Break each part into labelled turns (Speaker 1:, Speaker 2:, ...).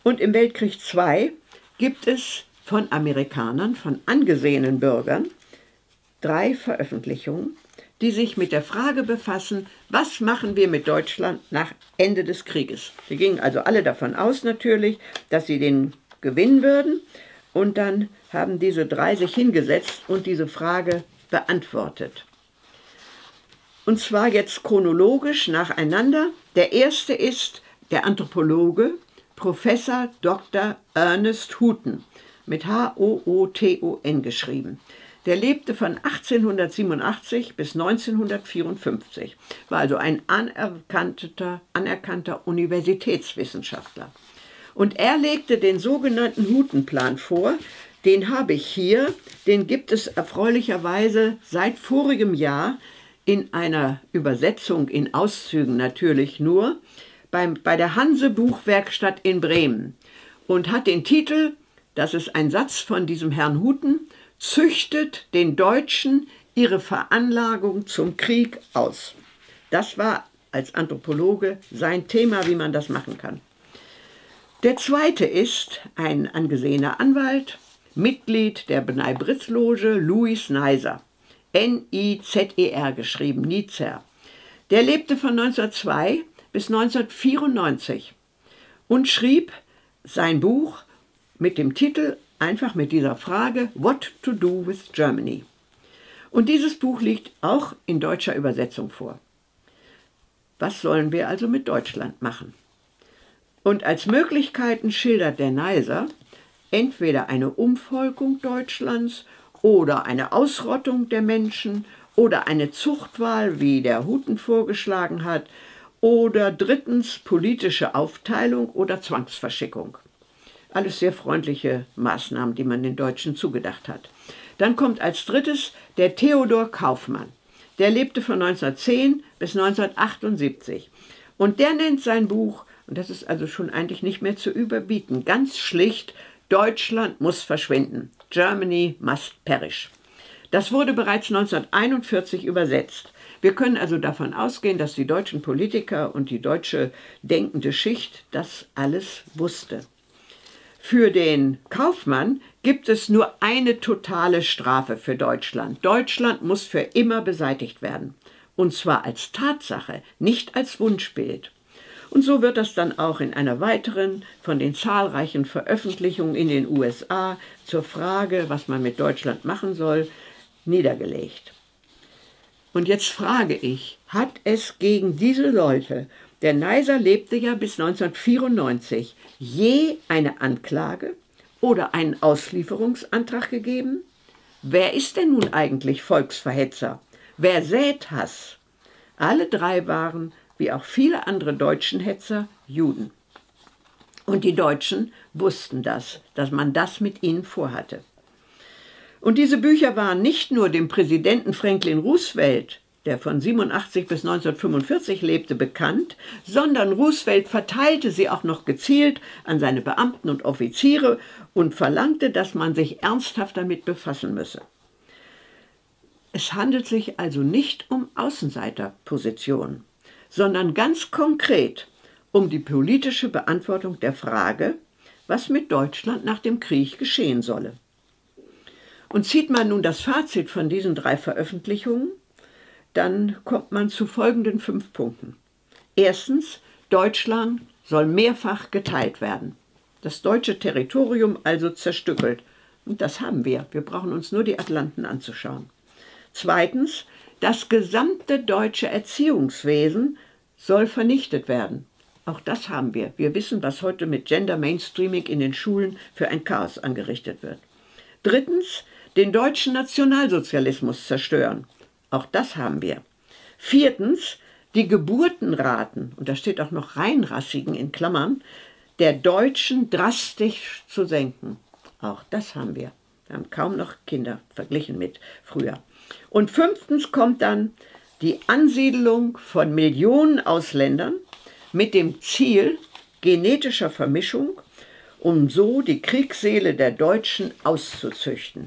Speaker 1: Und im Weltkrieg II gibt es von Amerikanern, von angesehenen Bürgern, 3 Veröffentlichungen, die sich mit der Frage befassen, was machen wir mit Deutschland nach Ende des Krieges. Die gingen also alle davon aus natürlich, dass sie den gewinnen würden. Und dann haben diese 3 sich hingesetzt und diese Frage beantwortet. Und zwar jetzt chronologisch nacheinander. Der erste ist der Anthropologe Professor Dr. Ernest Houghton, mit H-O-O-T-O-N geschrieben. Der lebte von 1887 bis 1954, war also ein anerkannter Universitätswissenschaftler. Und er legte den sogenannten Houghton-Plan vor. Den habe ich hier, den gibt es erfreulicherweise seit vorigem Jahr in einer Übersetzung in Auszügen natürlich nur, bei der Hanse-Buchwerkstatt in Bremen und hat den Titel, das ist ein Satz von diesem Herrn Houghton, züchtet den Deutschen ihre Veranlagung zum Krieg aus. Das war als Anthropologe sein Thema, wie man das machen kann. Der zweite ist ein angesehener Anwalt, Mitglied der B'nai-B'rith-Loge, Louis Neiser, N-I-Z-E-R geschrieben, Nizer. Der lebte von 1902 bis 1994 und schrieb sein Buch mit dem Titel, einfach mit dieser Frage, What to do with Germany. Und dieses Buch liegt auch in deutscher Übersetzung vor. Was sollen wir also mit Deutschland machen? Und als Möglichkeiten schildert der Neiser entweder eine Umvolkung Deutschlands oder eine Ausrottung der Menschen oder eine Zuchtwahl, wie der Houghton vorgeschlagen hat, oder drittens politische Aufteilung oder Zwangsverschickung. Alles sehr freundliche Maßnahmen, die man den Deutschen zugedacht hat. Dann kommt als drittes der Theodor Kaufmann. Der lebte von 1910 bis 1978. Und der nennt sein Buch, und das ist also schon eigentlich nicht mehr zu überbieten, ganz schlicht, Deutschland muss verschwinden. Germany must perish. Das wurde bereits 1941 übersetzt. Wir können also davon ausgehen, dass die deutschen Politiker und die deutsche denkende Schicht das alles wusste. Für den Kaufmann gibt es nur eine totale Strafe für Deutschland. Deutschland muss für immer beseitigt werden. Und zwar als Tatsache, nicht als Wunschbild. Und so wird das dann auch in einer weiteren von den zahlreichen Veröffentlichungen in den USA zur Frage, was man mit Deutschland machen soll, niedergelegt. Und jetzt frage ich, hat es gegen diese Leute, der Neiser lebte ja bis 1994, je eine Anklage oder einen Auslieferungsantrag gegeben? Wer ist denn nun eigentlich Volksverhetzer? Wer sät Hass? Alle 3 waren, wie auch viele andere deutschen Hetzer, Juden. Und die Deutschen wussten das, dass man das mit ihnen vorhatte. Und diese Bücher waren nicht nur dem Präsidenten Franklin Roosevelt, der von 87 bis 1945 lebte, bekannt, sondern Roosevelt verteilte sie auch noch gezielt an seine Beamten und Offiziere und verlangte, dass man sich ernsthaft damit befassen müsse. Es handelt sich also nicht um Außenseiterpositionen, sondern ganz konkret um die politische Beantwortung der Frage, was mit Deutschland nach dem Krieg geschehen solle. Und zieht man nun das Fazit von diesen 3 Veröffentlichungen, dann kommt man zu folgenden 5 Punkten. Erstens, Deutschland soll mehrfach geteilt werden. Das deutsche Territorium also zerstückelt. Und das haben wir. Wir brauchen uns nur die Atlanten anzuschauen. Zweitens, das gesamte deutsche Erziehungswesen soll vernichtet werden. Auch das haben wir. Wir wissen, was heute mit Gender Mainstreaming in den Schulen für ein Chaos angerichtet wird. Drittens, den deutschen Nationalsozialismus zerstören. Auch das haben wir. Viertens, die Geburtenraten, und da steht auch noch reinrassigen in Klammern, der Deutschen drastisch zu senken. Auch das haben wir. Wir haben kaum noch Kinder verglichen mit früher. Und fünftens kommt dann die Ansiedelung von Millionen Ausländern mit dem Ziel genetischer Vermischung, um so die Kriegsseele der Deutschen auszuzüchten.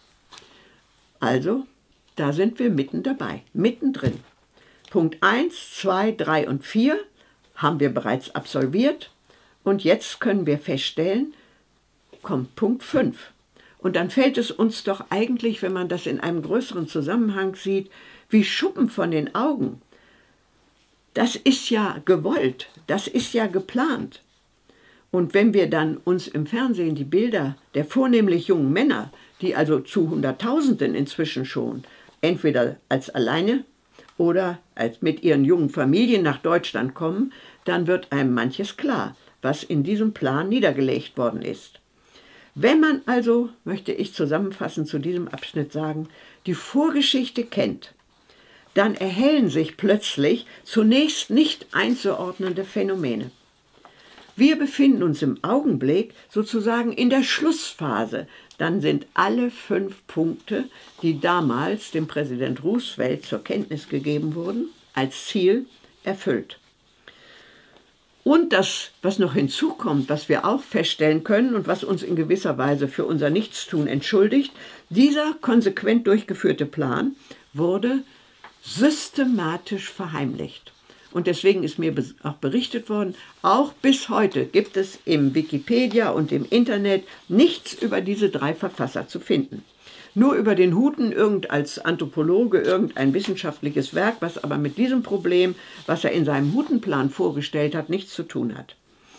Speaker 1: Also, da sind wir mitten dabei, mittendrin. Punkt 1, 2, 3 und 4 haben wir bereits absolviert Und jetzt können wir feststellen, kommt Punkt 5. Und dann fällt es uns doch eigentlich, wenn man das in einem größeren Zusammenhang sieht, wie Schuppen von den Augen. Das ist ja gewollt, das ist ja geplant. Und wenn wir dann uns im Fernsehen die Bilder der vornehmlich jungen Männer, die also zu Hunderttausenden inzwischen schon, entweder als alleine oder als mit ihren jungen Familien nach Deutschland kommen, dann wird einem manches klar, was in diesem Plan niedergelegt worden ist. Wenn man also, möchte ich zusammenfassend zu diesem Abschnitt sagen, die Vorgeschichte kennt, dann erhellen sich plötzlich zunächst nicht einzuordnende Phänomene. Wir befinden uns im Augenblick sozusagen in der Schlussphase. Dann sind alle 5 Punkte, die damals dem Präsident Roosevelt zur Kenntnis gegeben wurden, als Ziel erfüllt. Und das, was noch hinzukommt, was wir auch feststellen können und was uns in gewisser Weise für unser Nichtstun entschuldigt, dieser konsequent durchgeführte Plan wurde systematisch verheimlicht. Und deswegen ist mir auch berichtet worden, auch bis heute gibt es im Wikipedia und im Internet nichts über diese 3 Verfasser zu finden. Nur über den Huten als Anthropologe irgendein wissenschaftliches Werk, was aber mit diesem Problem, was er in seinem Hutenplan vorgestellt hat, nichts zu tun hat.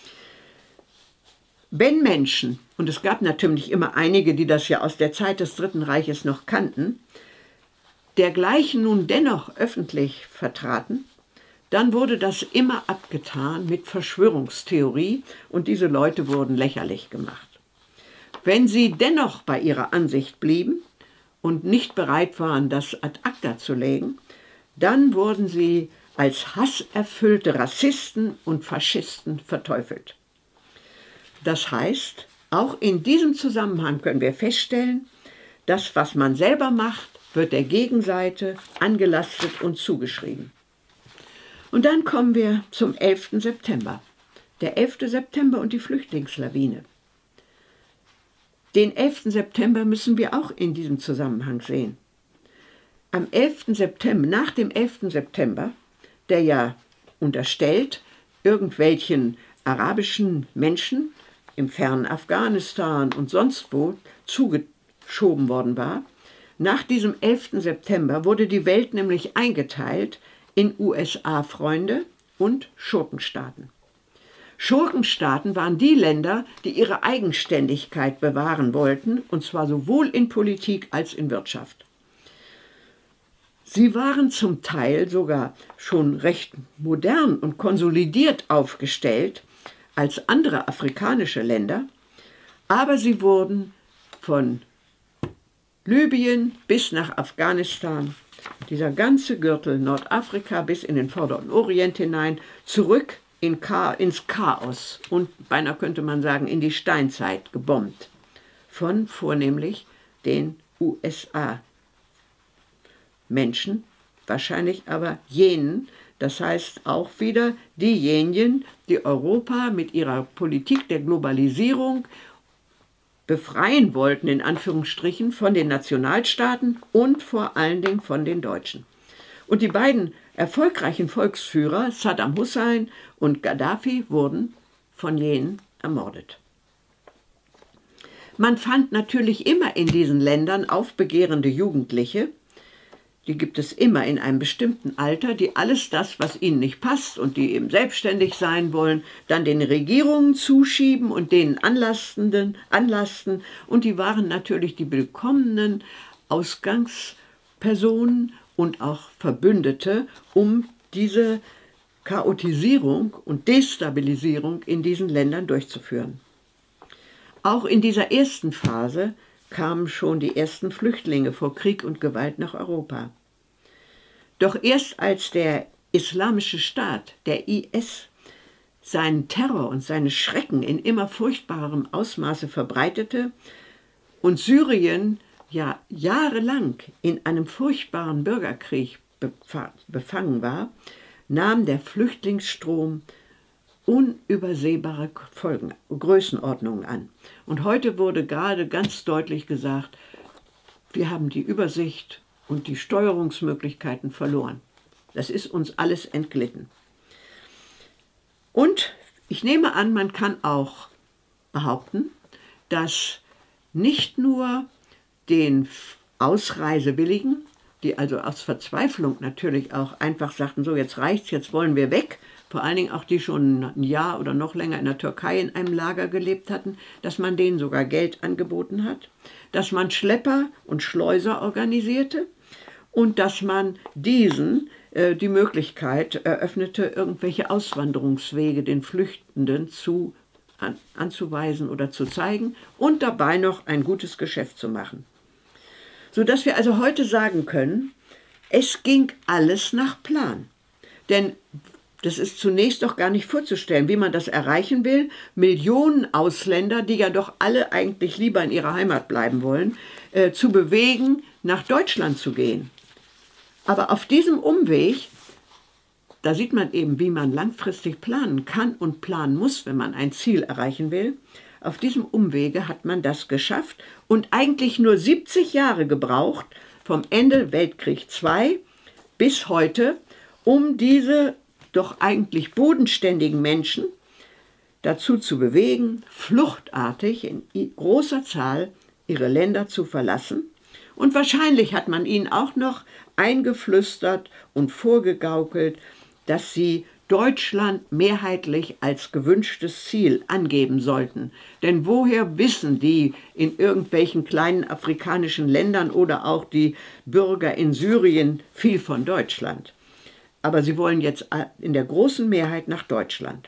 Speaker 1: Wenn Menschen, und es gab natürlich immer einige, die das ja aus der Zeit des Dritten Reiches noch kannten, dergleichen nun dennoch öffentlich vertraten, dann wurde das immer abgetan mit Verschwörungstheorie und diese Leute wurden lächerlich gemacht. Wenn sie dennoch bei ihrer Ansicht blieben und nicht bereit waren, das ad acta zu legen, dann wurden sie als hasserfüllte Rassisten und Faschisten verteufelt. Das heißt, auch in diesem Zusammenhang können wir feststellen, das, was man selber macht, wird der Gegenseite angelastet und zugeschrieben. Und dann kommen wir zum 11. September. Der 11. September und die Flüchtlingslawine. Den 11. September müssen wir auch in diesem Zusammenhang sehen. Am 11. September, nach dem 11. September, der ja unterstellt irgendwelchen arabischen Menschen im fernen Afghanistan und sonst wo zugeschoben worden war, nach diesem 11. September wurde die Welt nämlich eingeteilt in USA-Freunde und Schurkenstaaten. Schurkenstaaten waren die Länder, die ihre Eigenständigkeit bewahren wollten, und zwar sowohl in Politik als in Wirtschaft. Sie waren zum Teil sogar schon recht modern und konsolidiert aufgestellt als andere afrikanische Länder, aber sie wurden von Libyen bis nach Afghanistan, dieser ganze Gürtel Nordafrika bis in den Vorderen Orient hinein, zurück ins Chaos und beinahe könnte man sagen in die Steinzeit gebombt, von vornehmlich den USA-Menschen, wahrscheinlich aber jenen, das heißt auch wieder diejenigen, die Europa mit ihrer Politik der Globalisierung befreien wollten, in Anführungsstrichen, von den Nationalstaaten und vor allen Dingen von den Deutschen. Und die beiden erfolgreichen Volksführer, Saddam Hussein und Gaddafi, wurden von jenen ermordet. Man fand natürlich immer in diesen Ländern aufbegehrende Jugendliche, die gibt es immer in einem bestimmten Alter, die alles das, was ihnen nicht passt und die eben selbstständig sein wollen, dann den Regierungen zuschieben und denen anlasten. Und die waren natürlich die willkommenen Ausgangspersonen und auch Verbündete, um diese Chaotisierung und Destabilisierung in diesen Ländern durchzuführen. Auch in dieser ersten Phase kamen schon die ersten Flüchtlinge vor Krieg und Gewalt nach Europa. Doch erst als der Islamische Staat, der IS, seinen Terror und seine Schrecken in immer furchtbarerem Ausmaße verbreitete und Syrien ja jahrelang in einem furchtbaren Bürgerkrieg befangen war, nahm der Flüchtlingsstrom unübersehbare Größenordnungen an. Und heute wurde gerade ganz deutlich gesagt, wir haben die Übersicht und die Steuerungsmöglichkeiten verloren. Das ist uns alles entglitten. Und Ich nehme an, man kann auch behaupten, dass nicht nur den Ausreisewilligen, die also aus Verzweiflung natürlich auch einfach sagten, so jetzt reicht's, jetzt wollen wir weg, vor allen Dingen auch die schon ein Jahr oder noch länger in der Türkei in einem Lager gelebt hatten, dass man denen sogar Geld angeboten hat, dass man Schlepper und Schleuser organisierte und dass man diesen die Möglichkeit eröffnete, irgendwelche Auswanderungswege den Flüchtenden anzuweisen oder zu zeigen und dabei noch ein gutes Geschäft zu machen. Sodass wir also heute sagen können, es ging alles nach Plan. Denn das ist zunächst doch gar nicht vorzustellen, wie man das erreichen will, Millionen Ausländer, die ja doch alle eigentlich lieber in ihrer Heimat bleiben wollen, zu bewegen, nach Deutschland zu gehen. Aber auf diesem Umweg, da sieht man eben, wie man langfristig planen kann und planen muss, wenn man ein Ziel erreichen will. Auf diesem Umwege hat man das geschafft und eigentlich nur 70 Jahre gebraucht, vom Ende Weltkrieg II bis heute, um diese doch eigentlich bodenständigen Menschen dazu zu bewegen, fluchtartig in großer Zahl ihre Länder zu verlassen. Und wahrscheinlich hat man ihnen auch noch eingeflüstert und vorgegaukelt, dass sie Deutschland mehrheitlich als gewünschtes Ziel angeben sollten. Denn woher wissen die in irgendwelchen kleinen afrikanischen Ländern oder auch die Bürger in Syrien viel von Deutschland? Aber sie wollen jetzt in der großen Mehrheit nach Deutschland.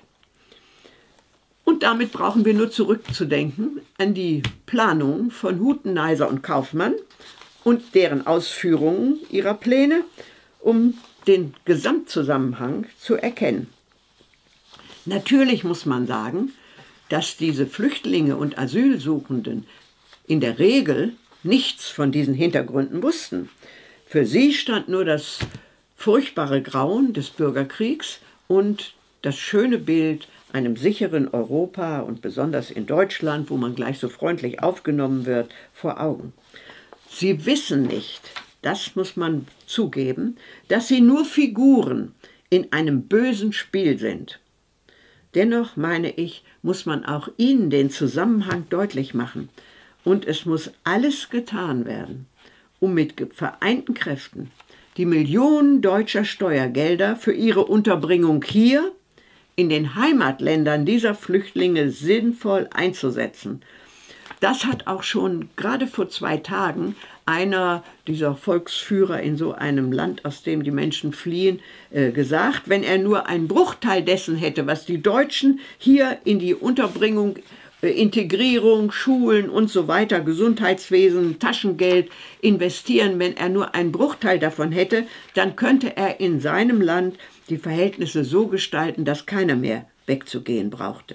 Speaker 1: Und damit brauchen wir nur zurückzudenken an die Planungen von Hutten, Neiser und Kaufmann und deren Ausführungen ihrer Pläne, um den Gesamtzusammenhang zu erkennen. Natürlich muss man sagen, dass diese Flüchtlinge und Asylsuchenden in der Regel nichts von diesen Hintergründen wussten. Für sie stand nur das furchtbare Grauen des Bürgerkriegs und das schöne Bild einem sicheren Europa und besonders in Deutschland, wo man gleich so freundlich aufgenommen wird, vor Augen. Sie wissen nicht, das muss man zugeben, dass sie nur Figuren in einem bösen Spiel sind. Dennoch, meine ich, muss man auch ihnen den Zusammenhang deutlich machen. Und es muss alles getan werden, um mit vereinten Kräften die Millionen deutscher Steuergelder für ihre Unterbringung hier in den Heimatländern dieser Flüchtlinge sinnvoll einzusetzen. Das hat auch schon gerade vor 2 Tagen einer dieser Volksführer in so einem Land, aus dem die Menschen fliehen, gesagt, wenn er nur einen Bruchteil dessen hätte, was die Deutschen hier in die Unterbringung, Integrierung, Schulen und so weiter, Gesundheitswesen, Taschengeld investieren, wenn er nur einen Bruchteil davon hätte, dann könnte er in seinem Land die Verhältnisse so gestalten, dass keiner mehr wegzugehen brauchte.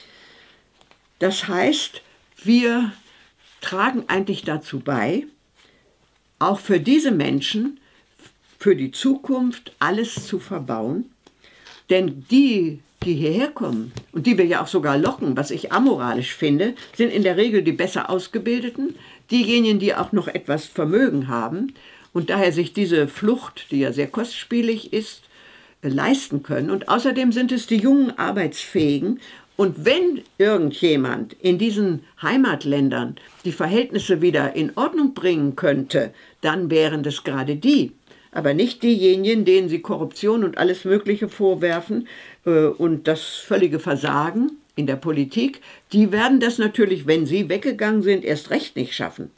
Speaker 1: Das heißt, wir tragen eigentlich dazu bei, auch für diese Menschen, für die Zukunft alles zu verbauen. Denn die hierher kommen und die wir ja auch sogar locken, was ich amoralisch finde, sind in der Regel die besser Ausgebildeten, diejenigen, die auch noch etwas Vermögen haben und daher sich diese Flucht, die ja sehr kostspielig ist, leisten können. Und außerdem sind es die jungen Arbeitsfähigen. Und wenn irgendjemand in diesen Heimatländern die Verhältnisse wieder in Ordnung bringen könnte, dann wären das gerade die. Aber nicht diejenigen, denen sie Korruption und alles Mögliche vorwerfen und das völlige Versagen in der Politik. Die werden das natürlich, wenn sie weggegangen sind, erst recht nicht schaffen.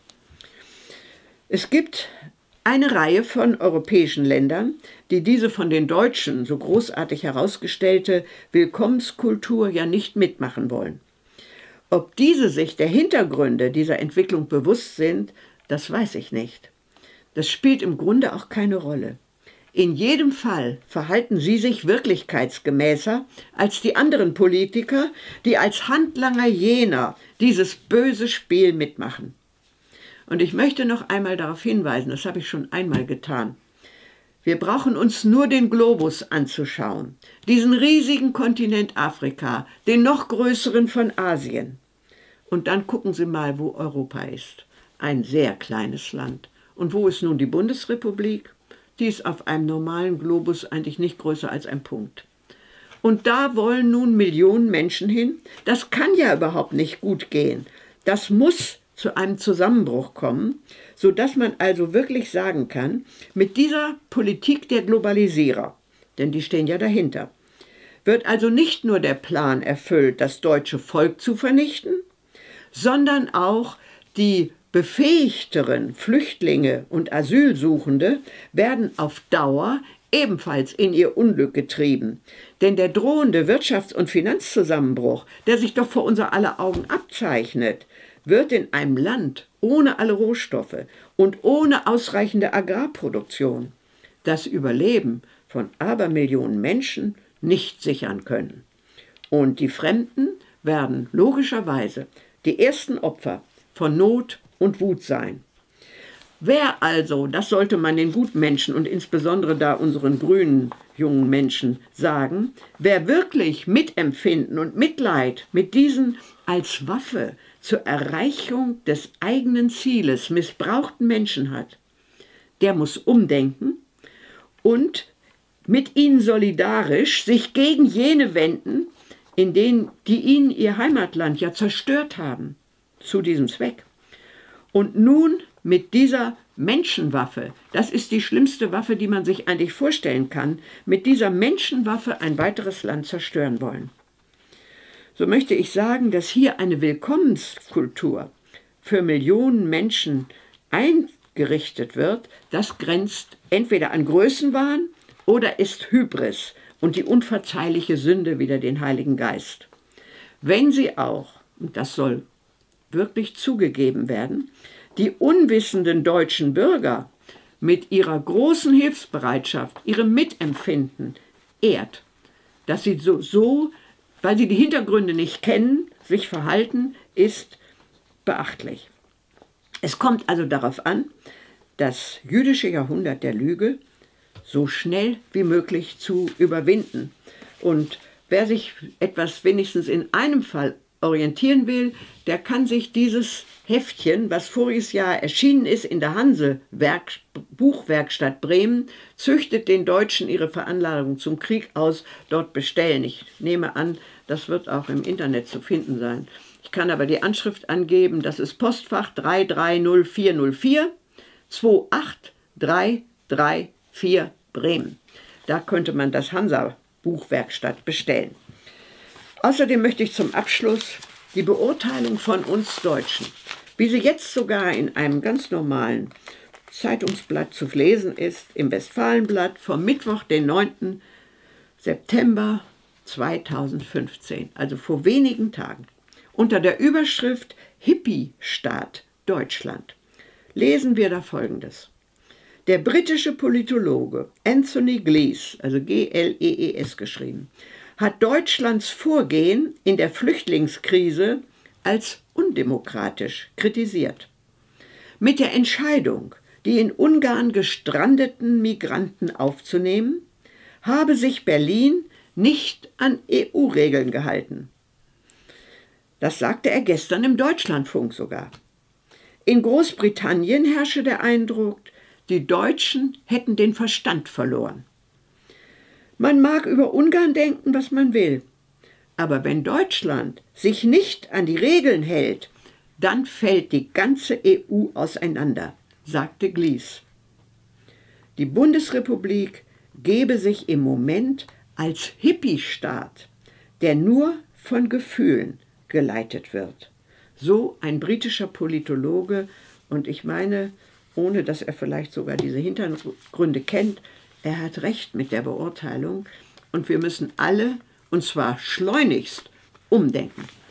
Speaker 1: Es gibt eine Reihe von europäischen Ländern, die diese von den Deutschen so großartig herausgestellte Willkommenskultur ja nicht mitmachen wollen. Ob diese sich der Hintergründe dieser Entwicklung bewusst sind, das weiß ich nicht. Das spielt im Grunde auch keine Rolle. In jedem Fall verhalten sie sich wirklichkeitsgemäßer als die anderen Politiker, die als Handlanger jener dieses böse Spiel mitmachen. Und ich möchte noch einmal darauf hinweisen, das habe ich schon einmal getan. Wir brauchen uns nur den Globus anzuschauen, diesen riesigen Kontinent Afrika, den noch größeren von Asien. Und dann gucken Sie mal, wo Europa ist. Ein sehr kleines Land. Und wo ist nun die Bundesrepublik? Die ist auf einem normalen Globus eigentlich nicht größer als ein Punkt. Und da wollen nun Millionen Menschen hin. Das kann ja überhaupt nicht gut gehen. Das muss zu einem Zusammenbruch kommen, sodass man also wirklich sagen kann, mit dieser Politik der Globalisierer, denn die stehen ja dahinter, wird also nicht nur der Plan erfüllt, das deutsche Volk zu vernichten, sondern auch die befähigteren Flüchtlinge und Asylsuchende werden auf Dauer ebenfalls in ihr Unglück getrieben. Denn der drohende Wirtschafts- und Finanzzusammenbruch, der sich doch vor unser aller Augen abzeichnet, wird in einem Land ohne alle Rohstoffe und ohne ausreichende Agrarproduktion das Überleben von Abermillionen Menschen nicht sichern können. Und die Fremden werden logischerweise die ersten Opfer von Not und Wut sein. Wer also, das sollte man den Gutmenschen und insbesondere da unseren grünen jungen Menschen sagen, wer wirklich Mitempfinden und Mitleid mit diesen als Waffe zur Erreichung des eigenen Zieles missbrauchten Menschen hat, der muss umdenken und mit ihnen solidarisch sich gegen jene wenden, die ihnen ihr Heimatland ja zerstört haben, zu diesem Zweck. Und nun mit dieser Menschenwaffe, das ist die schlimmste Waffe, die man sich eigentlich vorstellen kann, mit dieser Menschenwaffe ein weiteres Land zerstören wollen. So möchte ich sagen, dass hier eine Willkommenskultur für Millionen Menschen eingerichtet wird, das grenzt entweder an Größenwahn oder ist Hybris und die unverzeihliche Sünde wider den Heiligen Geist. Wenn sie auch, und das soll wirklich zugegeben werden, die unwissenden deutschen Bürger mit ihrer großen Hilfsbereitschaft, ihrem Mitempfinden ehrt, dass sie weil sie die Hintergründe nicht kennen, sich verhalten, ist beachtlich. Es kommt also darauf an, das jüdische Jahrhundert der Lüge so schnell wie möglich zu überwinden. Und wer sich etwas wenigstens in einem Fall orientieren will, der kann sich dieses Heftchen, was voriges Jahr erschienen ist in der Hanse Buchwerkstatt Bremen, züchtet den Deutschen ihre Veranlagung zum Krieg aus, dort bestellen. Ich nehme an, das wird auch im Internet zu finden sein. Ich kann aber die Anschrift angeben, das ist Postfach 330404 28334 Bremen. Da könnte man das Hansa Buchwerkstatt bestellen. Außerdem möchte ich zum Abschluss die Beurteilung von uns Deutschen, wie sie jetzt sogar in einem ganz normalen Zeitungsblatt zu lesen ist, im Westfalenblatt vom Mittwoch, den 9. September 2015, also vor wenigen Tagen, unter der Überschrift Hippie-Staat Deutschland, lesen wir da Folgendes. Der britische Politologe Anthony Glees, also G-L-E-E-S geschrieben, hat Deutschlands Vorgehen in der Flüchtlingskrise als undemokratisch kritisiert. Mit der Entscheidung, die in Ungarn gestrandeten Migranten aufzunehmen, habe sich Berlin nicht an EU-Regeln gehalten. Das sagte er gestern im Deutschlandfunk sogar. In Großbritannien herrsche der Eindruck, die Deutschen hätten den Verstand verloren. Man mag über Ungarn denken, was man will, aber wenn Deutschland sich nicht an die Regeln hält, dann fällt die ganze EU auseinander, sagte Glees. Die Bundesrepublik gebe sich im Moment als Hippie-Staat, der nur von Gefühlen geleitet wird. So ein britischer Politologe, und ich meine, ohne dass er vielleicht sogar diese Hintergründe kennt, er hat recht mit der Beurteilung und wir müssen alle, und zwar schleunigst, umdenken.